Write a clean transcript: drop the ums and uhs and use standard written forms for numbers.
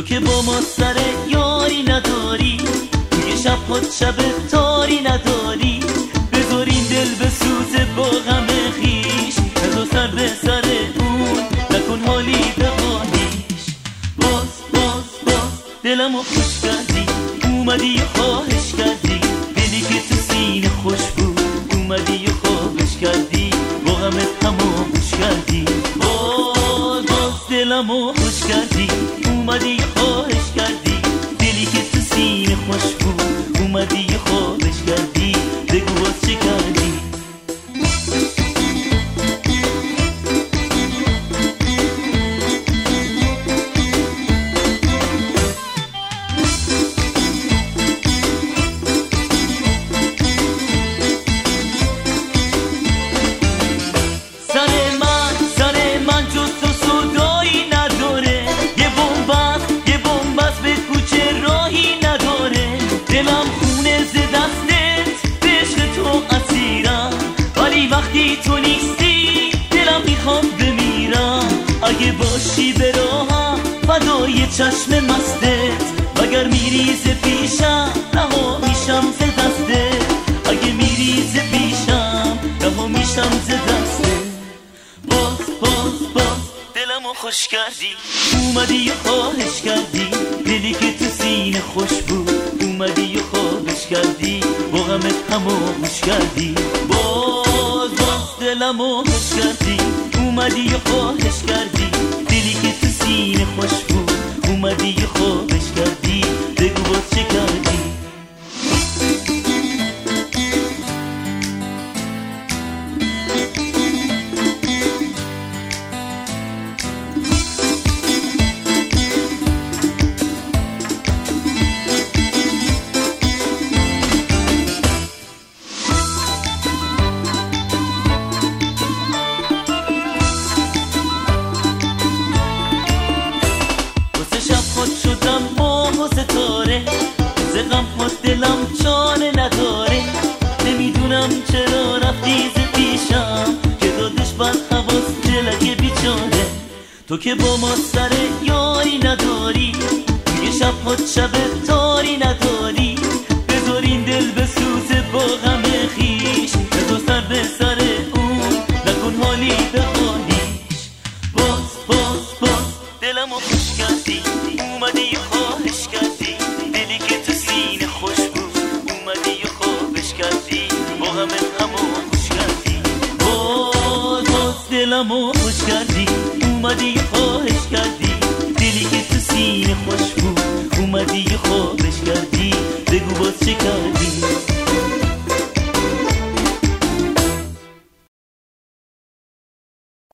که با ما سر یاری نداری، توی شب خود شب تاری نداری. بذارین دل به سوزه با غم خیش، نزا سر به سر اون، نکن حالی به حالیش. باز دلمو خوش کردی، اومدی و خواهش کردی. دلی که تو سینه خوش بود، اومدی و خواهش کردی. با غمت هماموش کردی. باز دلمو خوش کردی، اومدی و خواهش کردی. دلی که تو سینه خوش بود، اومدی و خواهش کردی. بگو باز چه کردی؟ سر من جز تو سودایی نداره. یه بومبست به کوچه راهی نداره. دلم خونه ز دستت، به عشق تو اسیرم. ولی وقتی تو نیستی دلم میخوام بمیرم. اگه باشی به راهم فدای چشم مستت، وگر میری ز پیشم رها میشم ز دستت. اگه میری ز پیشم رها میشم ز دستت. باز دلمو خوش کردی، اومدی و خواهش کردی. دلی که تو سینه خوش بود، اومدی و خواهش کردی. با غمت هماموش کردی. باز دلمو خوش کردی، اومدی و خواهش کردی. دلی که تو سینه خوش بود، اومدی و خواهش کردی. بگو باز چه کردی؟ شدم ماه و ستاره، ز غم خود دلم چاره نداره. نمیدونم چرا رفتی ز پیشم، که دادش بر حواس دلک بیچاره. تو که با ما سر یاری نداری، توی شب خود شب تاری نداری. بذارین دل به سوزه با غم خیش، نزا سر به سر اون، نکن حالی به حالیش. باز دلمو خوش کردی، اومدی و خواهش کردی. دلی که تو سینه خوش بود، اومدی و خواهش کردی. با غمت هماموش کردی. باز دلمو خوش کردی، اومدی و خواهش کردی. دلی که تو سینه خوش بود، اومدی و خواهش کردی. بگو باز چه کردی؟